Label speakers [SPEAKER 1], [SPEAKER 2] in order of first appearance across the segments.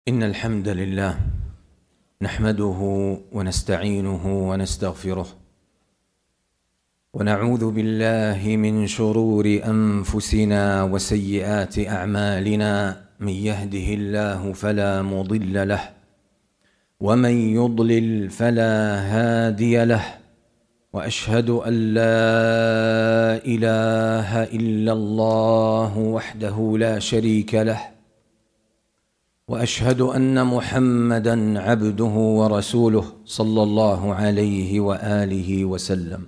[SPEAKER 1] إن الحمد لله نحمده ونستعينه ونستغفره ونعوذ بالله من شرور أنفسنا وسيئات أعمالنا. من يهده الله فلا مضل له ومن يضلل فلا هادي له، وأشهد أن لا إله إلا الله وحده لا شريك له، وأشهد أن محمدًا عبده ورسوله صلى الله عليه وآله وسلم.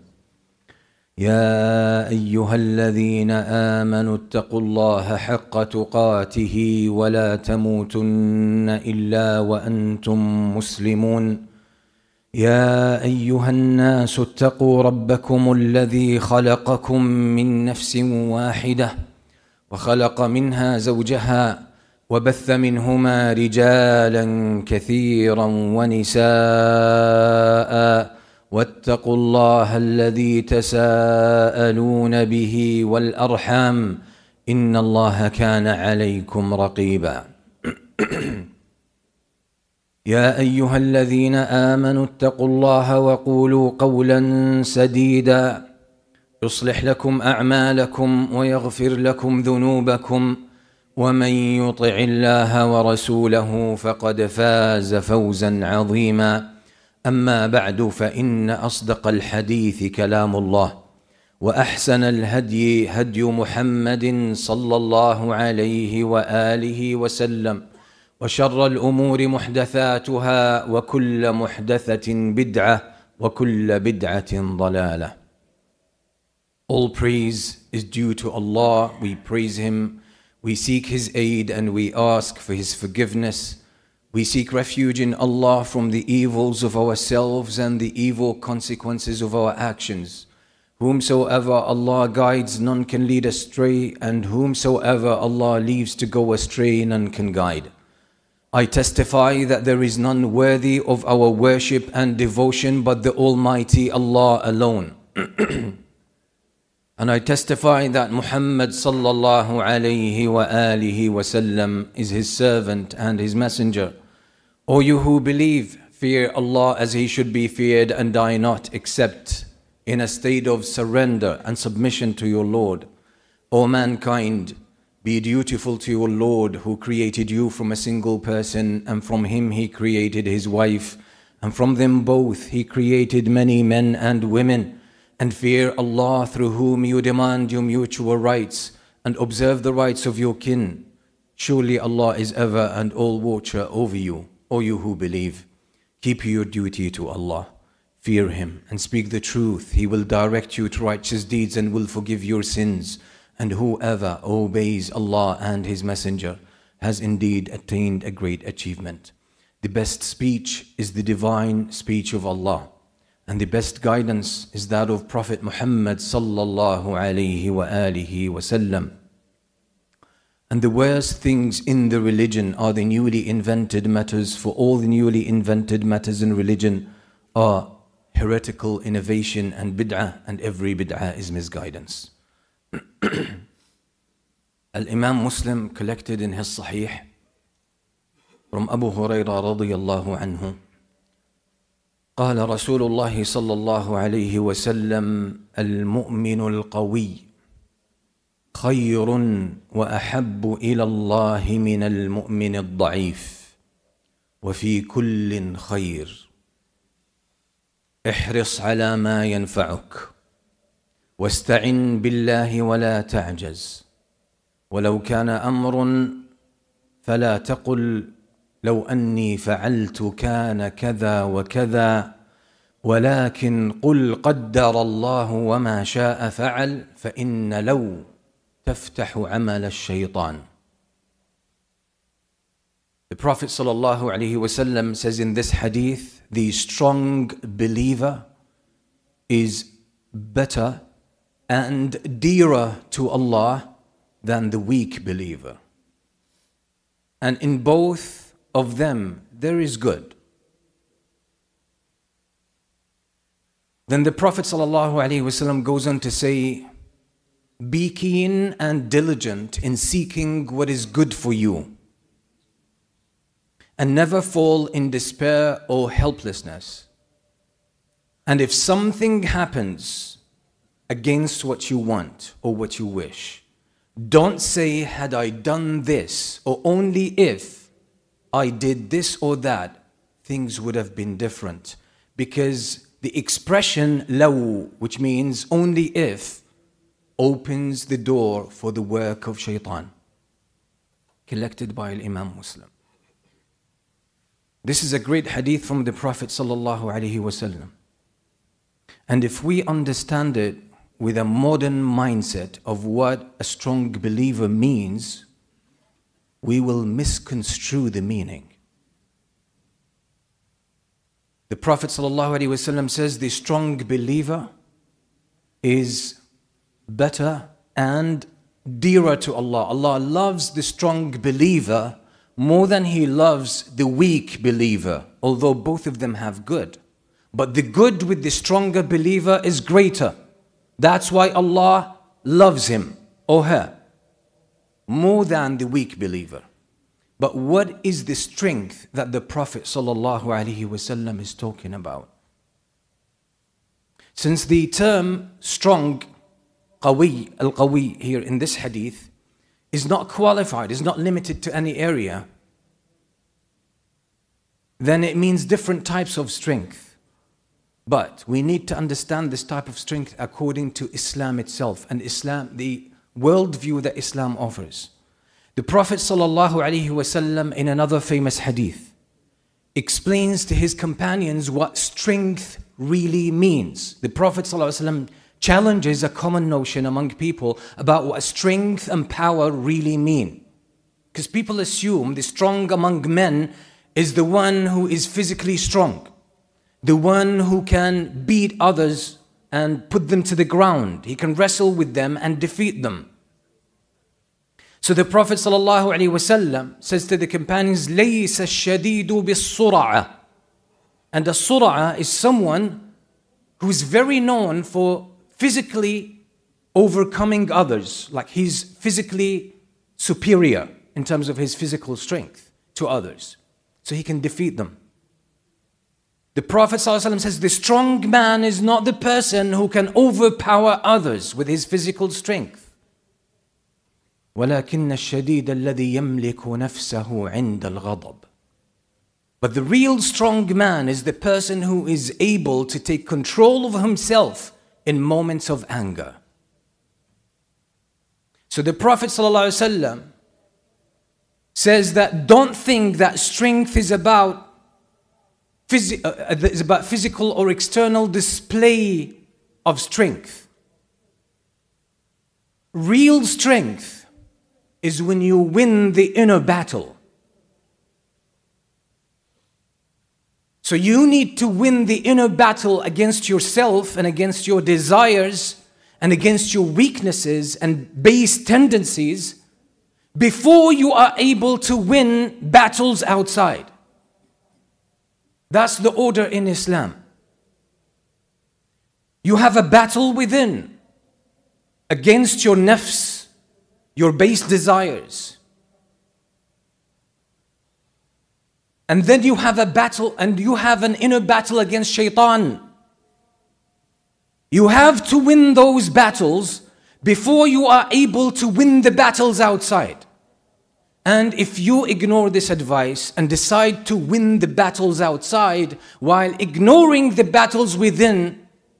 [SPEAKER 1] يا أيها الذين آمنوا اتقوا الله حق تقاته ولا تموتن إلا وأنتم مسلمون. يا أيها الناس اتقوا ربكم الذي خلقكم من نفس واحدة وخلق منها زوجها وبث منهما رجالا كثيرا ونساء، واتقوا الله الذي تساءلون به والأرحام إن الله كان عليكم رقيبا. يا أيها الذين آمنوا اتقوا الله وقولوا قولا سديدا يصلح لكم أعمالكم ويغفر لكم ذنوبكم، ومن يطع الله ورسوله فقد فاز فوزا عظيما. أما بعد، فإن أصدق الحديث كلام الله، وأحسن الهدي هدي محمد صلى الله عليه وآله وسلم، وشر الأمور محدثاتها، وكل محدثة بدعة، وكل بدعة ضلالة. All praise is due to Allah. We praise Him. We seek His aid and we ask for His forgiveness. We seek refuge in Allah from the evils of ourselves and the evil consequences of our actions. Whomsoever Allah guides, none can lead astray, and whomsoever Allah leaves to go astray, none can guide. I testify that there is none worthy of our worship and devotion but the Almighty Allah alone. And I testify that Muhammad sallallahu alayhi wa alihi wasallam is His servant and His messenger. O you who believe, fear Allah as He should be feared and die not except in a state of surrender and submission to your Lord. O mankind, be dutiful to your Lord who created you from a single person, and from him He created his wife, and from them both He created many men and women. And fear Allah through whom you demand your mutual rights, and observe the rights of your kin. Surely Allah is ever and all watcher over you. O you who believe, keep your duty to Allah. Fear Him and speak the truth. He will direct you to righteous deeds and will forgive your sins. And whoever obeys Allah and His Messenger has indeed attained a great achievement. The best speech is the divine speech of Allah, and the best guidance is that of Prophet Muhammad sallallahu alayhi wa alihi wasallam. And the worst things in the religion are the newly invented matters, for all the newly invented matters in religion are heretical innovation and bid'ah, and every bid'ah is misguidance. Al-Imam Muslim collected in his Sahih from Abu Hurairah radiyallahu anhu, قال رسول الله صلى الله عليه وسلم: المؤمن القوي خير وأحب إلى الله من المؤمن الضعيف، وفي كل خير. احرص على ما ينفعك، واستعن بالله ولا تعجز، ولو كان أمر فلا تقل لو أني فعلت كان كذا وكذا، ولكن قل قدر الله وما شاء فعل، فإن لو تفتح عمل الشيطان. The Prophet sallallahu alaihi wasallam says in this hadith, the strong believer is better and dearer to Allah than the weak believer. And in both of them there is good. Then the Prophet ﷺ goes on to say, be keen and diligent in seeking what is good for you, and never fall in despair or helplessness. And if something happens against what you want or what you wish, don't say, had I done this, or only if I did this or that, things would have been different. Because the expression law, which means only if, opens the door for the work of shaitan. Collected by Imam Muslim. This is a great hadith from the Prophet sallallahu alaihi wasallam. And if we understand it with a modern mindset of what a strong believer means, we will misconstrue the meaning. The Prophet ﷺ says the strong believer is better and dearer to Allah. Allah loves the strong believer more than He loves the weak believer, although both of them have good. But the good with the stronger believer is greater. That's why Allah loves him or her more than the weak believer. But what is the strength that the Prophet ﷺ is talking about? Since the term strong, qawi, al-qawi here in this hadith is not qualified, is not limited to any area, then it means different types of strength. But we need to understand this type of strength according to Islam itself and Islam, the worldview that Islam offers. The Prophet ﷺ in another famous hadith explains to his companions what strength really means. The Prophet ﷺ challenges a common notion among people about what strength and power really mean. Because people assume the strong among men is the one who is physically strong, the one who can beat others and put them to the ground. He can wrestle with them and defeat them. So the Prophet ﷺ says to the companions, لَيْسَ الشَّدِيدُ بِالصُّرَعَةِ. And a sur'a is someone who is very known for physically overcoming others. Like he's physically superior in terms of his physical strength to others. So he can defeat them. The Prophet ﷺ says the strong man is not the person who can overpower others with his physical strength. وَلَكِنَّ الشَّدِيدَ الَّذِي يَمْلِكُ نَفْسَهُ عِنْدَ الْغَضَبِ. But the real strong man is the person who is able to take control of himself in moments of anger. So the Prophet ﷺ says that don't think that strength is about physical or external display of strength. Real strength is when you win the inner battle. So you need to win the inner battle against yourself and against your desires and against your weaknesses and base tendencies before you are able to win battles outside. That's the order in Islam. You have a battle within against your nafs, your base desires. And then you have a battle, and you have an inner battle against shaitan. You have to win those battles before you are able to win the battles outside. And if you ignore this advice and decide to win the battles outside while ignoring the battles within,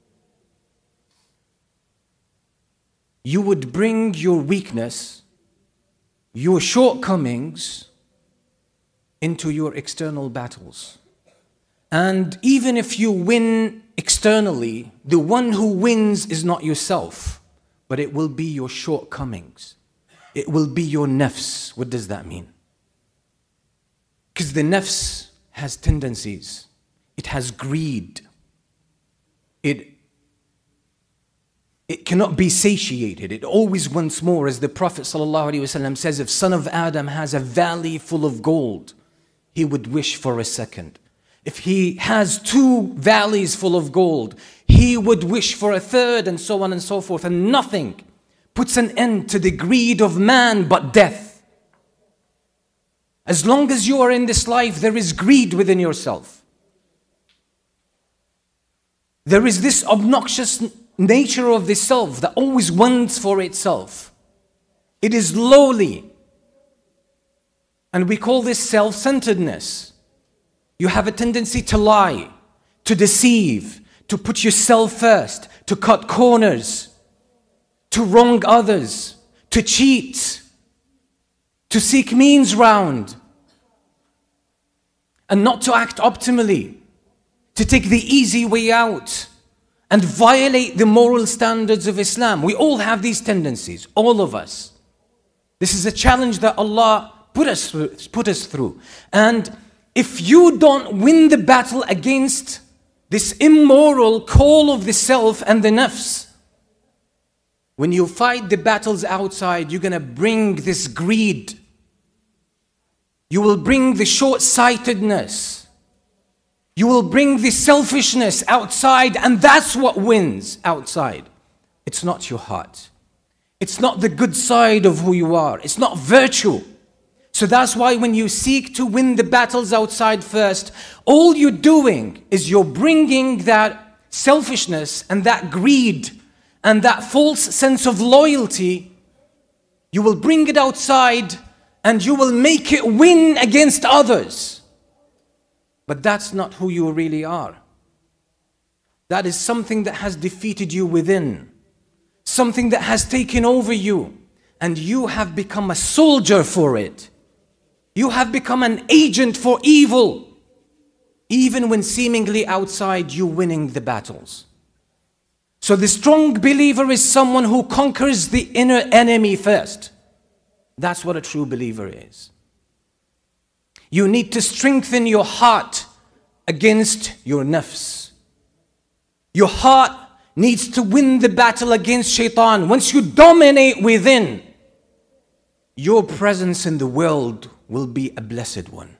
[SPEAKER 1] you would bring your weakness, your shortcomings into your external battles. And even if you win externally, the one who wins is not yourself, but it will be your shortcomings. It will be your nafs. What does that mean? Because the nafs has tendencies. It has greed. It cannot be satiated. It always wants more. As the Prophet ﷺ says, if son of Adam has a valley full of gold, he would wish for a second. If he has 2 valleys full of gold, he would wish for a third, and so on and so forth. And nothing puts an end to the greed of man but death. As long as you are in this life, there is greed within yourself. There is this obnoxious nature of the self that always wants for itself. It is lowly. And we call this self-centeredness. You have a tendency to lie, to deceive, to put yourself first, to cut corners, to wrong others, to cheat, to seek means round, and not to act optimally, to take the easy way out and violate the moral standards of Islam. We all have these tendencies, all of us. This is a challenge that Allah put us through. And if you don't win the battle against this immoral call of the self and the nafs, when you fight the battles outside, you're going to bring this greed. You will bring the short-sightedness. You will bring the selfishness outside, and that's what wins outside. It's not your heart. It's not the good side of who you are. It's not virtue. So that's why when you seek to win the battles outside first, all you're doing is you're bringing that selfishness and that greed and that false sense of loyalty. You will bring it outside and you will make it win against others. But that's not who you really are. That is something that has defeated you within. Something that has taken over you. And you have become a soldier for it. You have become an agent for evil. Even when seemingly outside you winning the battles. So the strong believer is someone who conquers the inner enemy first. That's what a true believer is. You need to strengthen your heart against your nafs. Your heart needs to win the battle against shaitan. Once you dominate within, your presence in the world will be a blessed one.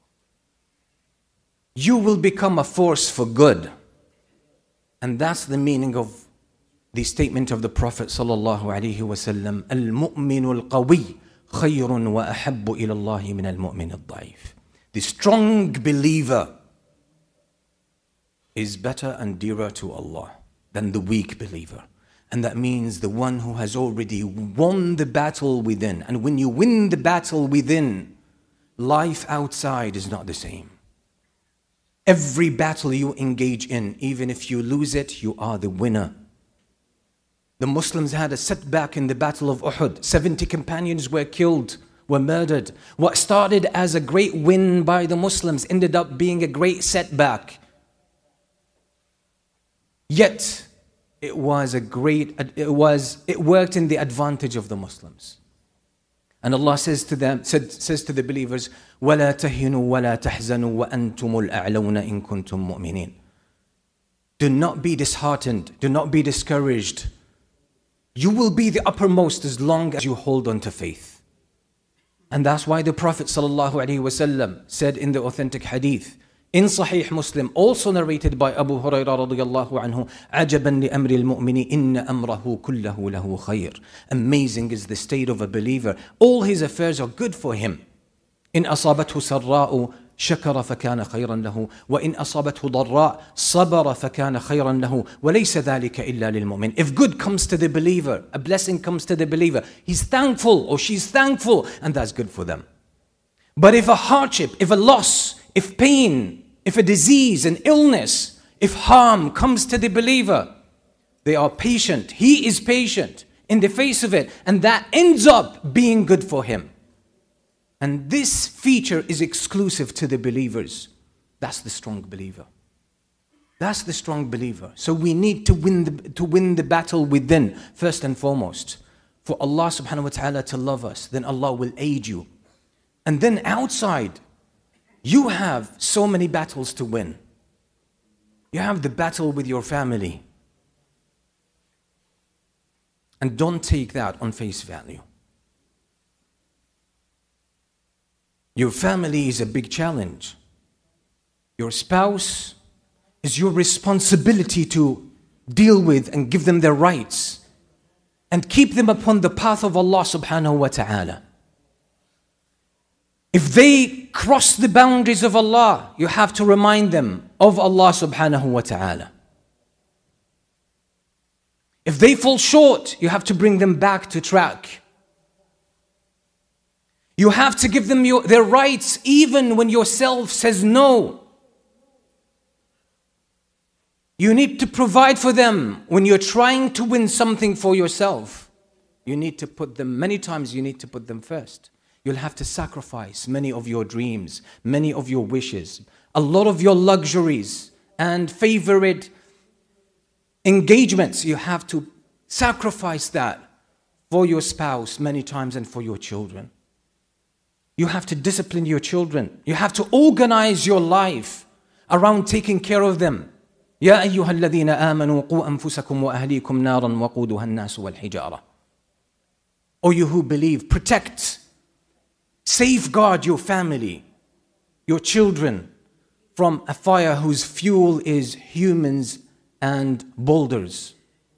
[SPEAKER 1] You will become a force for good. And that's the meaning of the statement of the Prophet sallallahu alaihi wasallam, Al-mu'minu al-qawi khayrun wa ahabbu ila Allahi min al-mu'min al-da'if. The strong believer is better and dearer to Allah than the weak believer. And that means the one who has already won the battle within. And when you win the battle within, life outside is not the same. Every battle you engage in, even if you lose it, you are the winner. The Muslims had a setback in the Battle of Uhud. 70 companions were killed, were murdered. What started as a great win by the Muslims ended up being a great setback. Yet, it worked in the advantage of the Muslims. And Allah says to them, says to the believers, وَلَا تَهِنُوا وَلَا تَحْزَنُوا وَأَنْتُمُ الْأَعْلَوْنَ إِن كُنْتُم مُؤْمِنِينَ. Do not be disheartened. Do not be discouraged. You will be the uppermost as long as you hold on to faith. And that's why the Prophet ﷺ said in the authentic hadith, in Sahih Muslim, also narrated by Abu Hurairah radiyallahu anhu, عَجَبًا لِأَمْرِ الْمُؤْمِنِ إِنَّ أَمْرَهُ كُلَّهُ لَهُ خَيْرٌ. Amazing is the state of a believer. All his affairs are good for him. إِنْ أَصَابَتْهُ سَرَّاءُ شَكَرَ فَكَانَ خَيْرًا لَهُ وَإِنْ أَصَابَتْهُ ضَرَّاءُ صَبَرَ فَكَانَ خَيْرًا لَهُ وَلَيْسَ ذَلِكَ إِلَّا لِلْمُؤْمِنِ. If good comes to the believer, a blessing comes to the believer, he's thankful or she's thankful, and that's good for them. But if a hardship, if a loss, if pain, if a disease, an illness, if harm comes to the believer, they are patient. He is patient in the face of it. And that ends up being good for him. And this feature is exclusive to the believers. That's the strong believer. That's the strong believer. So we need to win the battle within, first and foremost. For Allah subhanahu wa ta'ala to love us, then Allah will aid you. And then outside, you have so many battles to win. You have the battle with your family. And don't take that on face value. Your family is a big challenge. Your spouse is your responsibility to deal with and give them their rights and keep them upon the path of Allah subhanahu wa ta'ala. If they cross the boundaries of Allah, you have to remind them of Allah subhanahu wa ta'ala. If they fall short, you have to bring them back to track. You have to give them their rights even when yourself says no. You need to provide for them when you're trying to win something for yourself. You need to put them, many times you need to put them first. You'll have to sacrifice many of your dreams, many of your wishes, a lot of your luxuries and favorite engagements. You have to sacrifice that for your spouse many times and for your children. You have to discipline your children. You have to organize your life around taking care of them. يا أيها الذين آمنوا قوا أنفسكم وأهليكم نارا وقودها الناس والحجارة. O you who believe, protect, safeguard your family, your children from a fire whose fuel is humans and boulders.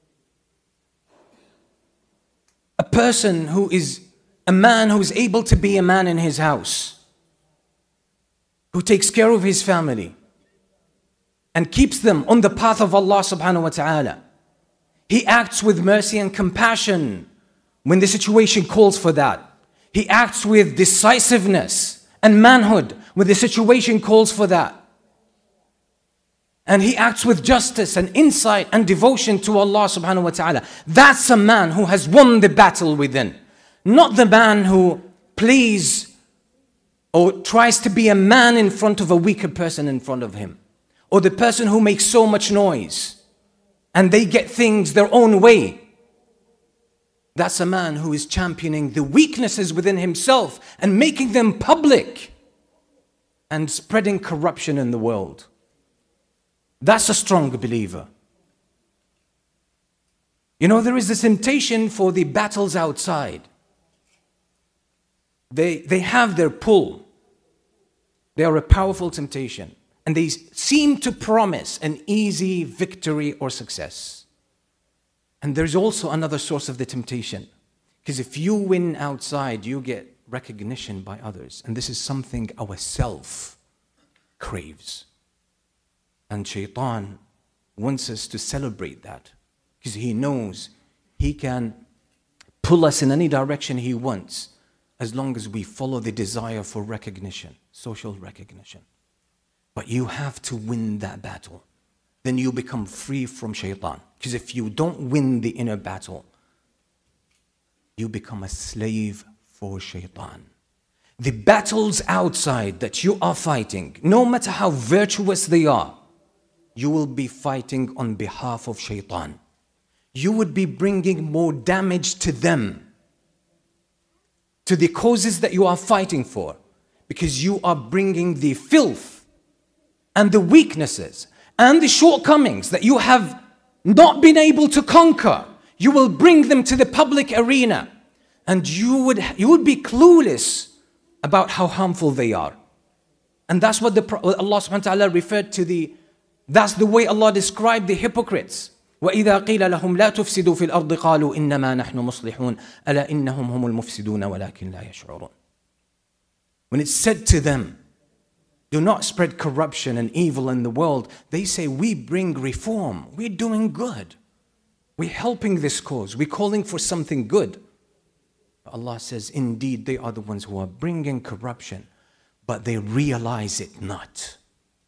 [SPEAKER 1] A man who is able to be a man in his house, who takes care of his family and keeps them on the path of Allah subhanahu wa ta'ala. He acts with mercy and compassion when the situation calls for that. He acts with decisiveness and manhood when the situation calls for that. And he acts with justice and insight and devotion to Allah subhanahu wa ta'ala. That's a man who has won the battle within. Not the man who plays or tries to be a man in front of a weaker person in front of him. Or the person who makes so much noise and they get things their own way. That's a man who is championing the weaknesses within himself and making them public and spreading corruption in the world. That's a strong believer. You know, there is this temptation for the battles outside. They have their pull. They are a powerful temptation. And they seem to promise an easy victory or success. And there's also another source of the temptation. Because if you win outside, you get recognition by others. And this is something our self craves. And Shaitan wants us to celebrate that. Because he knows he can pull us in any direction he wants, as long as we follow the desire for recognition, social recognition. But you have to win that battle. Then you become free from Shaitan. Because if you don't win the inner battle, you become a slave for Shaitan. The battles outside that you are fighting, no matter how virtuous they are, you will be fighting on behalf of Shaitan. You would be bringing more damage to them, to the causes that you are fighting for, because you are bringing the filth and the weaknesses and the shortcomings that you have not been able to conquer. You will bring them to the public arena, and you would be clueless about how harmful they are. And that's what Allah subhanahu wa ta'ala referred to that's the way Allah described the hypocrites. وَإِذَا قِيلَ لَهُمْ لَا تُفْسِدُوا فِي الْأَرْضِ قَالُوا إِنَّمَا نَحْنُ مُصْلِحُونَ أَلَا إِنَّهُمْ هُمُ الْمُفْسِدُونَ وَلَكِنْ لَا يَشْعُرُونَ. When it's said to them, do not spread corruption and evil in the world, they say, we bring reform. We're doing good. We're helping this cause. We're calling for something good. Allah says, indeed, they are the ones who are bringing corruption, but they realize it not.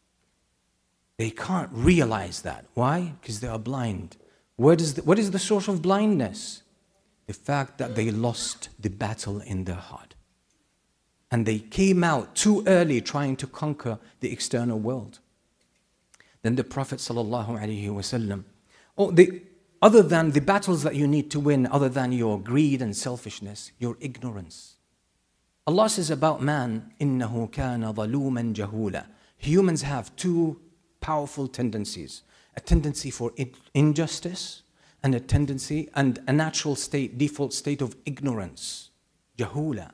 [SPEAKER 1] They can't realize that. Why? Because they are blind. What is the source of blindness? The fact that they lost the battle in their heart. And they came out too early trying to conquer the external world. Then the Prophet ﷺ, other than the battles that you need to win, other than your greed and selfishness, your ignorance. Allah says about man, إِنَّهُ كَانَ ظَلُومًا جَهُولًا. Humans have two powerful tendencies. A tendency for injustice and a natural state, default state of ignorance. Jahula.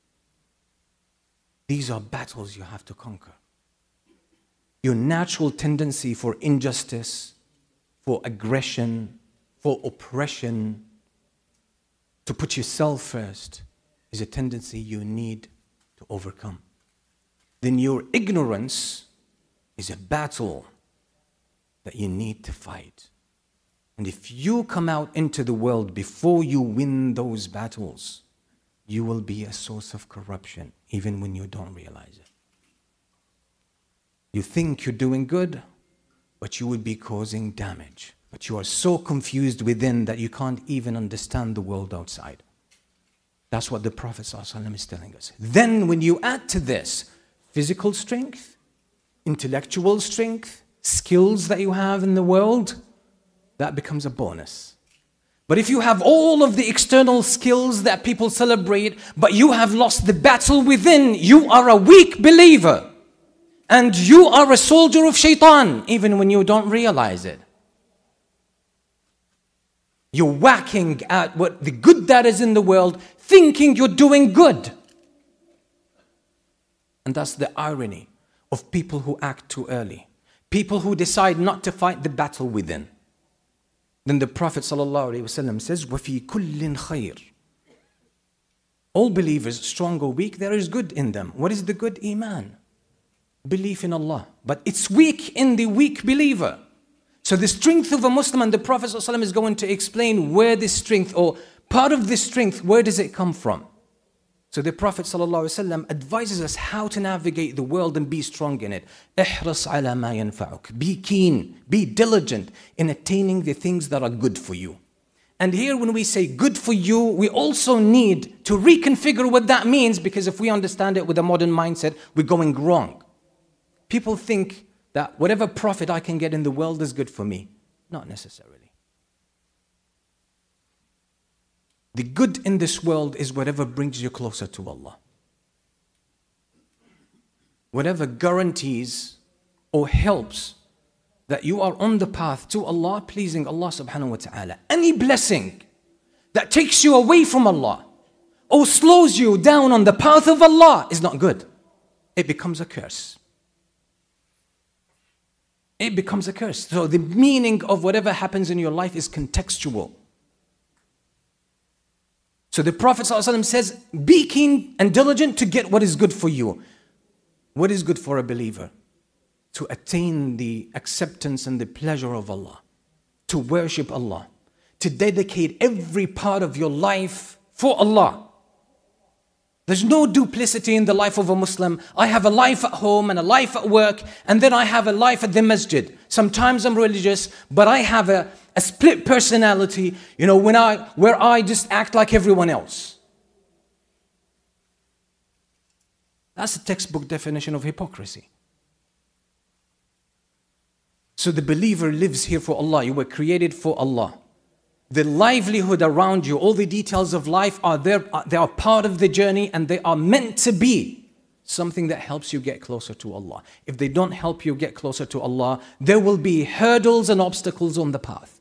[SPEAKER 1] These are battles you have to conquer. Your natural tendency for injustice, for aggression, for oppression, to put yourself first, is a tendency you need to overcome. then your ignorance is a battle that you need to fight. And if you come out into the world before you win those battles, you will be a source of corruption, even when you don't realize it. You think you're doing good, but you would be causing damage. But you are so confused within that you can't even understand the world outside. That's what the Prophet ﷺ is telling us. Then when you add to this physical strength, intellectual strength, skills that you have in the world, that becomes a bonus. But if you have all of the external skills that people celebrate, but you have lost the battle within, you are a weak believer. And you are a soldier of shaitan, even when you don't realize it. You're whacking at what the good that is in the world, thinking you're doing good. And that's the irony of people who act too early. People who decide not to fight the battle within. Then the Prophet ﷺ says, وَفِي كُلٍّ خَيْرٍ. All believers, strong or weak, there is good in them. What is the good? Iman. Belief in Allah. But it's weak in the weak believer. So the strength of a Muslim, and the Prophet ﷺ is going to explain where this strength, or part of this strength, where does it come from? So the Prophet ﷺ advises us how to navigate the world and be strong in it. احرص على ما ينفعك. Be keen, be diligent in attaining the things that are good for you. And here when we say good for you, we also need to reconfigure what that means, because if we understand it with a modern mindset, we're going wrong. People think that whatever profit I can get in the world is good for me. Not necessarily. The good in this world is whatever brings you closer to Allah. Whatever guarantees or helps that you are on the path to Allah, pleasing Allah subhanahu wa ta'ala. Any blessing that takes you away from Allah or slows you down on the path of Allah is not good. It becomes a curse. It becomes a curse. So the meaning of whatever happens in your life is contextual. So the Prophet ﷺ says, be keen and diligent to get what is good for you. What is good for a believer? To attain the acceptance and the pleasure of Allah. To worship Allah. To dedicate every part of your life for Allah. There's no duplicity in the life of a Muslim. I have a life at home and a life at work, and then I have a life at the masjid. Sometimes I'm religious, but I have a split personality, where I just act like everyone else. That's a textbook definition of hypocrisy. So the believer lives here for Allah. You were created for Allah. The livelihood around you, all the details of life are there. They are part of the journey, and they are meant to be something that helps you get closer to Allah. If they don't help you get closer to Allah, there will be hurdles and obstacles on the path.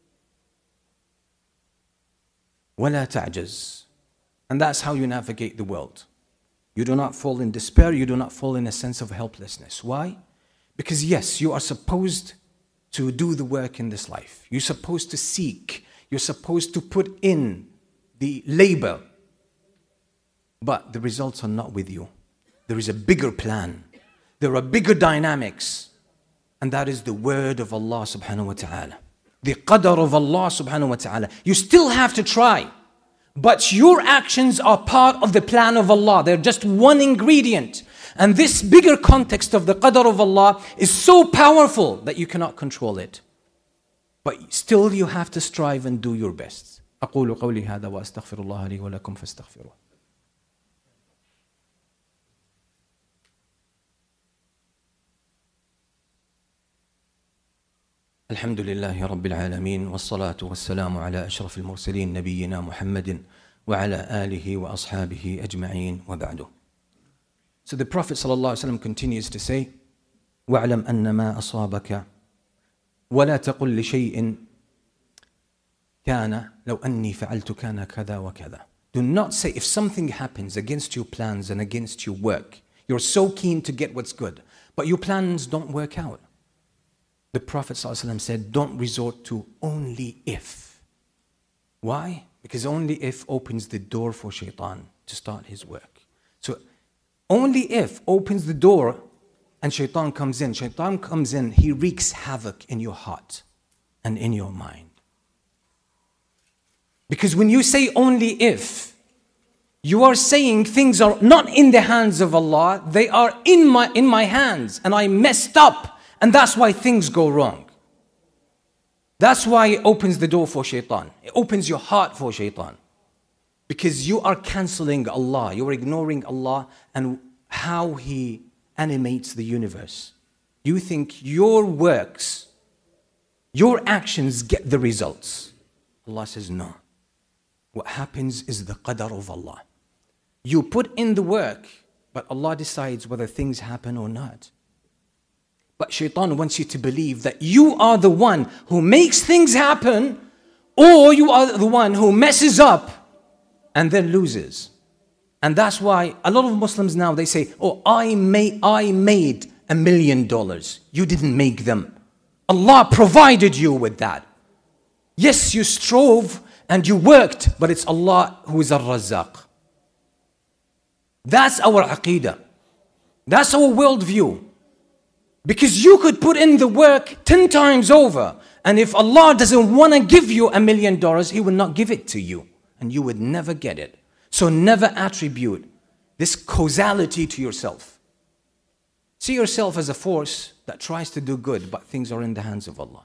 [SPEAKER 1] وَلَا تَعْجَزْ. And that's how you navigate the world. You do not fall in despair. You do not fall in a sense of helplessness. Why? Because yes, you are supposed to do the work in this life. You're supposed to seek. You're supposed to put in the labor. But the results are not with you. There is a bigger plan. There are bigger dynamics. And that is the word of Allah subhanahu wa ta'ala. The qadr of Allah subhanahu wa ta'ala. You still have to try. But your actions are part of the plan of Allah. They're just one ingredient. And this bigger context of the qadr of Allah is so powerful that you cannot control it. But still you have to strive and do your best. أقول قولي هذا وأستغفر الله لي ولكم فاستغفروه. الحمد لله رب العالمين والصلاة والسلام على أشرف المرسلين نبينا محمد وعلى آله وأصحابه أجمعين وبعده. So the Prophet ﷺ continues to say, وَاعْلَمْ أَنَّ مَا أَصَابَكَ وَلَا تَقُلْ لِشَيْءٍ كَانَ لَوْ أَنِّي فَعَلْتُ كَانَ كَذَا وَكَذَا. Do not say, if something happens against your plans and against your work, you're so keen to get what's good, but your plans don't work out. The Prophet ﷺ said, don't resort to only if. Why? Because only if opens the door for shaitan to start his work. So Only if opens the door and shaitan comes in. Shaitan comes in, he wreaks havoc in your heart and in your mind. Because when you say only if, you are saying things are not in the hands of Allah, they are in my hands, and I messed up, and that's why things go wrong. That's why it opens the door for shaitan. It opens your heart for shaitan. Because you are cancelling Allah, you are ignoring Allah and how He animates the universe. You think your works, your actions get the results. Allah says no. What happens is the qadar of Allah. You put in the work, but Allah decides whether things happen or not. But shaitan wants you to believe that you are the one who makes things happen, or you are the one who messes up and then loses. And that's why a lot of Muslims now, they say, oh, I made $1 million. You didn't make them. Allah provided you with that. Yes, you strove and you worked, but it's Allah who is Ar-Razzaq. That's our aqeedah. That's our worldview. Because you could put in the work 10 times over, and if Allah doesn't want to give you $1 million, He will not give it to you, and you would never get it. So never attribute this causality to yourself. See yourself as a force that tries to do good, but things are in the hands of Allah.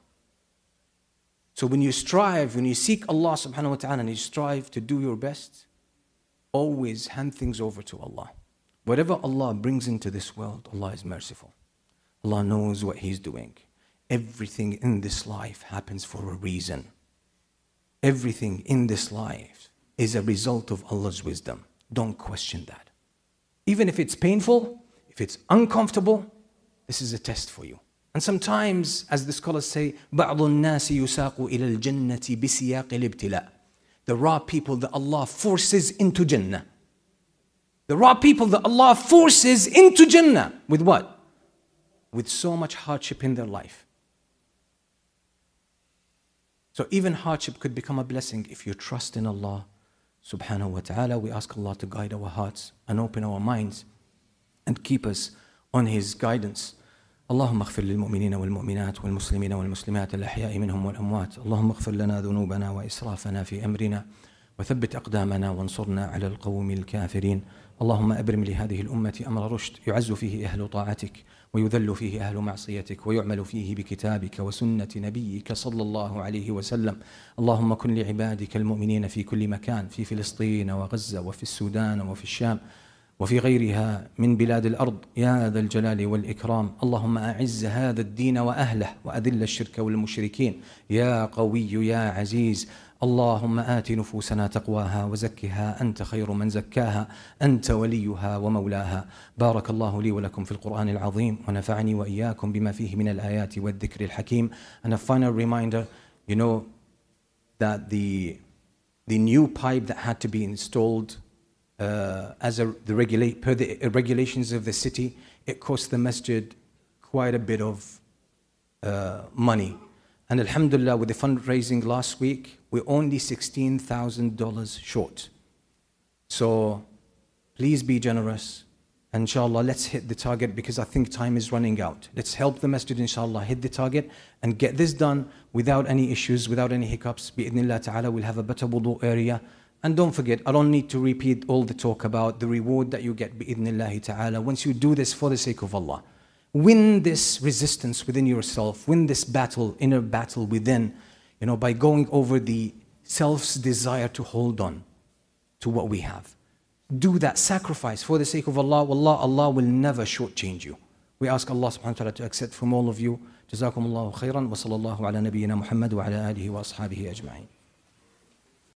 [SPEAKER 1] So when you strive, when you seek Allah subhanahu wa ta'ala and you strive to do your best, always hand things over to Allah. Whatever Allah brings into this world, Allah is merciful. Allah knows what He's doing. Everything in this life happens for a reason. Everything in this life is a result of Allah's wisdom. Don't question that. Even if it's painful, if it's uncomfortable, this is a test for you. And sometimes, as the scholars say, بَعْضُ النَّاسِ يُسَاقُ إِلَى الْجَنَّةِ بِسِيَاقِ الْإِبْتِلَاءِ. There are people that Allah forces into Jannah. There are people that Allah forces into Jannah. With what? With so much hardship in their life. So even hardship could become a blessing if you trust in Allah subhanahu wa ta'ala. We ask Allah to guide our hearts and open our minds and keep us on His guidance. اللهم اغفر للمؤمنين والمؤمنات والمسلمين والمسلمات الأحياء منهم والأموات. اللهم اغفر لنا ذنوبنا وإسرافنا في أمرنا وثبت أقدامنا وانصرنا على القوم الكافرين. اللهم أبرم لهذه الأمة أمر رشد يعز فيه أهل طاعتك ويذل فيه أهل معصيتك ويعمل فيه بكتابك وسنة نبيك صلى الله عليه وسلم. اللهم كن لعبادك المؤمنين في كل مكان، في فلسطين وغزة وفي السودان وفي الشام وفي غيرها من بلاد الأرض يا ذا الجلال والإكرام. اللهم أعز هذا الدين وأهله وأذل الشرك والمشركين يا قوي يا عزيز. اللهم آت نفوسنا تقواها وزكها أنت خير من زكاها أنت وليها ومولاها. بارك الله لي ولكم في القرآن العظيم ونفعني وإياكم بما فيه من الآيات والذكر الحكيم. And a final reminder, you know that the new pipe that had to be installed per the regulations of the city, it cost the masjid quite a bit of money. And alhamdulillah, with the fundraising last week, we're only $16,000 short. So please be generous. Inshallah, let's hit the target because I think time is running out. Let's help the masjid, inshallah, hit the target and get this done without any issues, without any hiccups. Bi'idhnillah ta'ala, we'll have a better wudu area. And don't forget, I don't need to repeat all the talk about the reward that you get bi'idhnillah ta'ala once you do this for the sake of Allah. Win this resistance within yourself, win this battle, inner battle within, by going over the self's desire to hold on to what we have. Do that sacrifice for the sake of Allah. Wallah, Allah will never shortchange you. We ask Allah subhanahu wa ta'ala to accept from all of you. Jazakumullahu khairan wa sallallahu ala nabiyyina Muhammad wa ala alihi wa ashabihi ajma'in.